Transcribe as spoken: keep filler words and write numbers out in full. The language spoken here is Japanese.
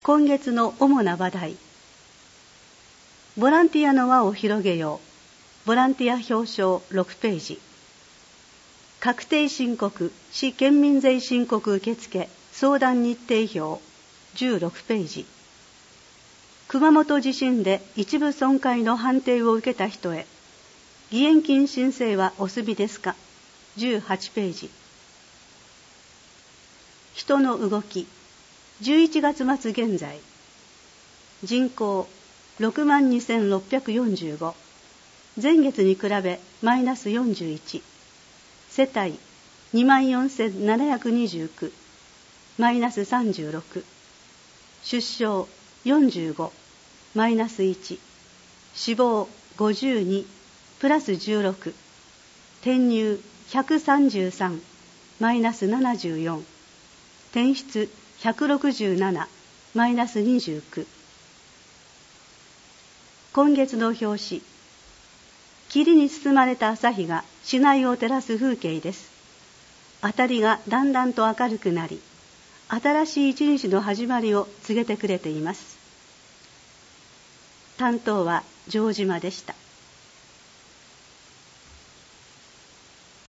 今月の主な話題。ボランティアの輪を広げよう。ボランティア表彰ろくページ。確定申告、市県民税申告受付、相談日程表じゅうろくページ。熊本地震で一部損壊の判定を受けた人へ、義援金申請はお済みですかじゅうはちページ。人の動き、じゅういちがつ末現在、人口ろくまんにせんろっぴゃくよんじゅうご、前月に比べマイナスよんじゅういち、世帯にまんよんせんななひゃくにじゅうきゅう、マイナスさんじゅうろく、出生よんじゅうご、マイナスいち、死亡ごじゅうに、プラスじゅうろく、転入ひゃくさんじゅうさん、マイナスななじゅうよん、転出ひゃくろくじゅうなな、マイナスにじゅうきゅう。今月の表紙、霧に包まれた朝日が市内を照らす風景です。辺りがだんだんと明るくなり、新しい一日の始まりを告げてくれています。担当は城島でした。